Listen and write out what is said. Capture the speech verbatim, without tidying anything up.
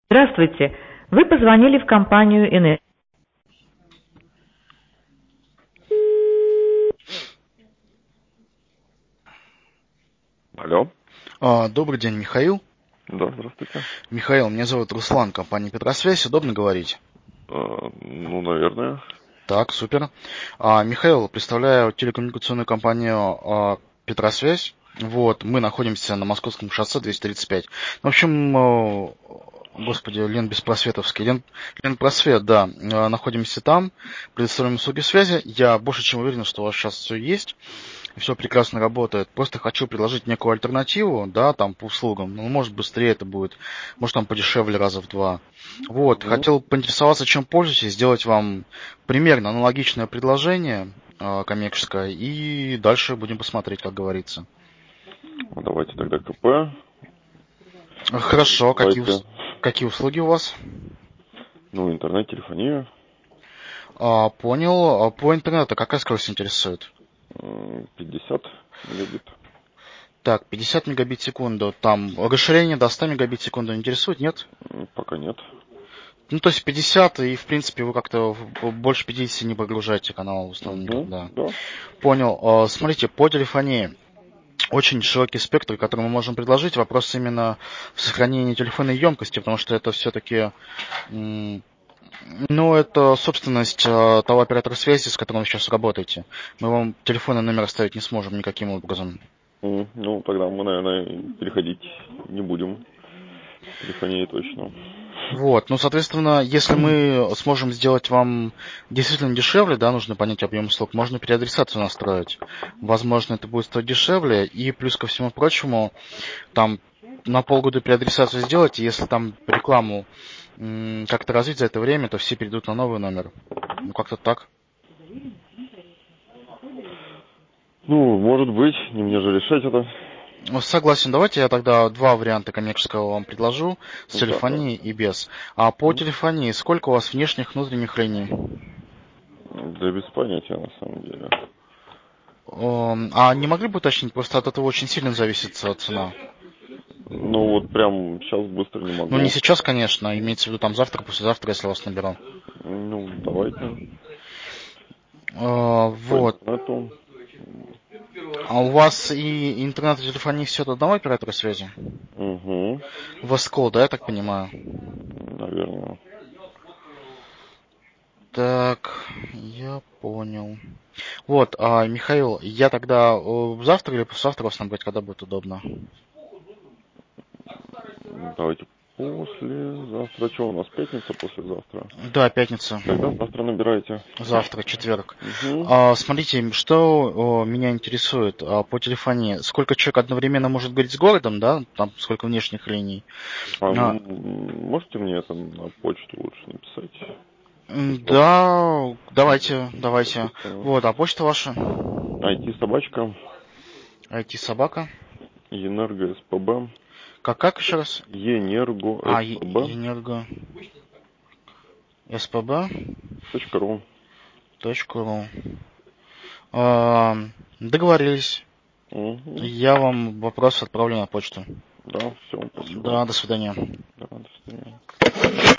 Здравствуйте. Вы позвонили в компанию «Энергия». Алло. А, Добрый день, Михаил. Да, здравствуйте. Михаил, меня зовут Руслан, компания Петросвязь. Удобно говорить? А, ну, наверное. Так, супер. А, Михаил, представляю телекоммуникационную компанию а, Петросвязь. Вот, мы находимся на Московском шоссе двести тридцать пять. В общем, э, господи, Лен Беспросветовский. Лен, Ленпросвет, да, э, находимся там, предоставляем услуги связи. Я больше чем уверен, что у вас сейчас все есть. Все прекрасно работает. Просто хочу предложить некую альтернативу, да, там по услугам. Ну, может, быстрее это будет, может, там подешевле раза в два. Вот, Мгм. хотел поинтересоваться, чем пользуетесь, сделать вам примерно аналогичное предложение э, коммерческое, и дальше будем посмотреть, как говорится. Ну, давайте тогда КП. Хорошо, какие, Давайте, ус- какие услуги у вас? ну, интернет, телефония. А, понял. А по интернету какая скорость интересует? М, пятьдесят мегабит. Так, пятьдесят мегабит в секунду. Там расширение до ста мегабит в секунду интересует, нет? М, Пока нет. Ну, то есть пятьдесят, и, в принципе, вы как-то в- больше пятидесяти не прогружаете канал в основном Угу. никогда. Да. Понял. А, Смотрите, по телефонии очень широкий спектр, который мы можем предложить. Вопрос именно в сохранении телефонной емкости, потому что это все-таки, ну, это собственность э, того оператора связи, с которым вы сейчас работаете. Мы вам телефонный номер оставить не сможем никаким образом. М, Ну, тогда мы, наверное, переходить не будем. Телефонии точно. Вот, ну, соответственно, если мы сможем сделать вам действительно дешевле, да, нужно понять объем услуг, можно переадресацию настроить. Возможно, это будет стоить дешевле, и плюс ко всему прочему, там на полгода переадресацию сделать, и если там рекламу м, как-то развить за это время, то все перейдут на новый номер. Ну, как-то так. Ну, может быть, не мне же решать это. Ну, согласен, давайте я тогда два варианта коммерческого вам предложу, с Да, да. телефонией и без. А по М, телефонии, сколько у вас внешних, внутренних линий? Да без понятия, на самом деле. Эм, А не могли бы уточнить, просто от этого очень сильно зависит э, цена. Ну, вот прям сейчас быстро не Ну, не могу. сейчас, конечно, имеется в виду там завтра, послезавтра, если вас наберу. Ну, давайте. Э, По Вот. интернету. А у вас и интернет, и телефония все от одного оператора связи? Угу. Воскол, да, я так понимаю? Наверное. Так, я понял. Вот, а, Михаил, я тогда э, завтра или послезавтра вас набрать, когда будет удобно? Давайте послезавтра. Что у нас? Пятница, послезавтра. Да, пятница. Тогда завтра набирайте. Завтра, четверг. Угу. А, смотрите, что о, меня интересует а, по телефонии. Сколько человек одновременно может говорить с городом, да? Там сколько внешних линий. А А, м, можете мне это на почту лучше написать? м, Вот, да, давайте, сейчас давайте. быстро. Вот, а почта ваша? ай ти собачка, ай ти собака. Енерго СПБ, Как, как еще раз? Енерго А, Е- СПБ Енерго. СПБ. точка ру. Точка ру. А, договорились. Угу. Я вам вопрос отправлю на почту. Да, все, спасибо. Да, до свидания. Да, до свидания.